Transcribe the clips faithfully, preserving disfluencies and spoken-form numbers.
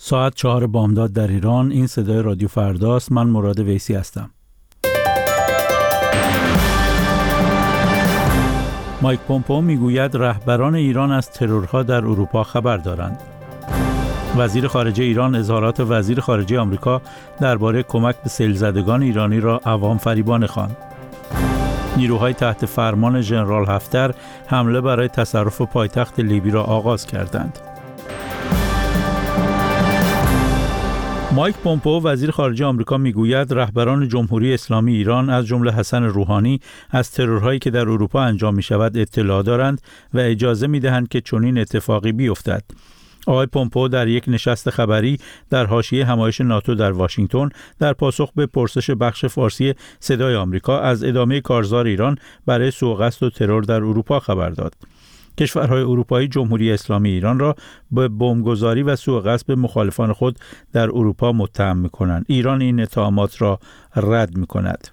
ساعت چهار بامداد در ایران. این صدای رادیو فرداست. من مراد ویسی هستم. مایک پومپئو میگوید رهبران ایران از ترورها در اروپا خبر دارند. وزیر خارجه ایران اظهارات وزیر خارجه آمریکا درباره کمک به سیل‌زدگان ایرانی را عوام فریبانه خواند. نیروهای تحت فرمان ژنرال حفتر حمله برای تصرف پایتخت لیبی را آغاز کردند. مایک پومپئو وزیر خارجه آمریکا میگوید رهبران جمهوری اسلامی ایران از جمله حسن روحانی از ترورهایی که در اروپا انجام می شود اطلاع دارند و اجازه می دهند که چنین اتفاقی بیفتد. آقای پومپئو در یک نشست خبری در حاشیه همایش ناتو در واشنگتن در پاسخ به پرسش بخش فارسی صدای آمریکا از ادامه کارزار ایران برای سوء قصد و ترور در اروپا خبر داد. کشورهای اروپایی جمهوری اسلامی ایران را به بمبگذاری و سوء قصد به مخالفان خود در اروپا متهم می‌کنند. ایران این اتهامات را رد می‌کند.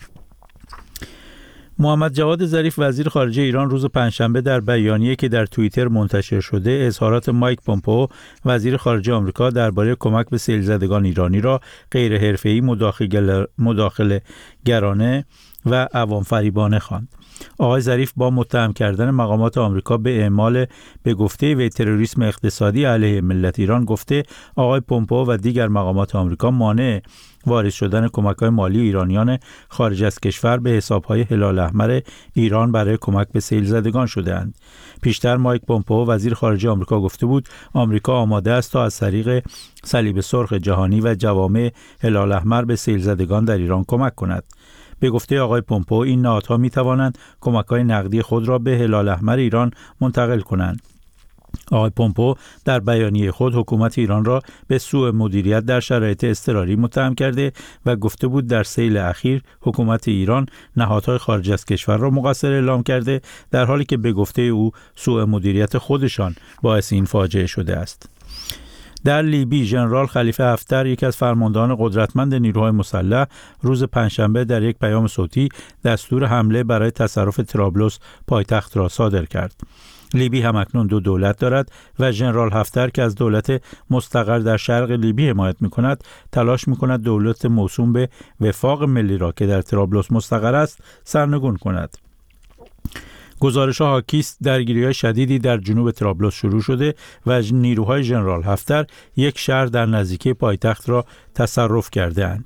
محمد جواد ظریف وزیر خارجه ایران روز پنجشنبه در بیانیه‌ای که در توییتر منتشر شده اظهارات مایک پومپئو وزیر خارجه آمریکا درباره کمک به سیل‌زدگان ایرانی را غیر حرفه‌ای، مداخله گرانه و عوام فریبانه خواند. آقای ظریف با متهم کردن مقامات آمریکا به اعمال به گفته وی تروریسم اقتصادی علیه ملت ایران گفته آقای پومپئو و دیگر مقامات آمریکا مانع وارد شدن کمک‌های مالی ایرانیان خارج از کشور به حساب‌های هلال احمر ایران برای کمک به سیل‌زدگان شده‌اند. پیشتر مایک پومپئو وزیر خارجه آمریکا گفته بود آمریکا آماده است تا از طریق صلیب سرخ جهانی و جوامع هلال احمر به سیل‌زدگان در ایران کمک کند. به گفته آقای پومپئو این نهادها می توانند کمک‌های نقدی خود را به هلال احمر ایران منتقل کنند. آقای پومپئو در بیانیه خود حکومت ایران را به سوء مدیریت در شرایط اضطراری متهم کرده و گفته بود در سیل اخیر حکومت ایران نهادهای خارج از کشور را مقصر اعلام کرده، در حالی که به گفته او سوء مدیریت خودشان باعث این فاجعه شده است. در لیبی ژنرال خلیفه حفتر یک از فرماندهان قدرتمند نیروهای مسلح روز پنجشنبه در یک پیام صوتی دستور حمله برای تصرف طرابلس پایتخت را صادر کرد. لیبی همکنون دو دولت دارد و ژنرال حفتر که از دولت مستقر در شرق لیبی حمایت می‌کند تلاش می‌کند دولت موسوم به وفاق ملی را که در طرابلس مستقر است سرنگون کند. گزارش‌ها حاکی است درگیری‌های شدیدی در جنوب طرابلس شروع شده و نیروهای ژنرال حفتر یک شهر در نزدیکی پایتخت را تصرف کرده‌اند.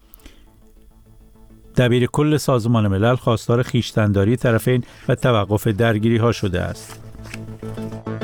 دبیر کل سازمان ملل خواستار خویشتن‌داری طرفین و توقف درگیری‌ها شده است.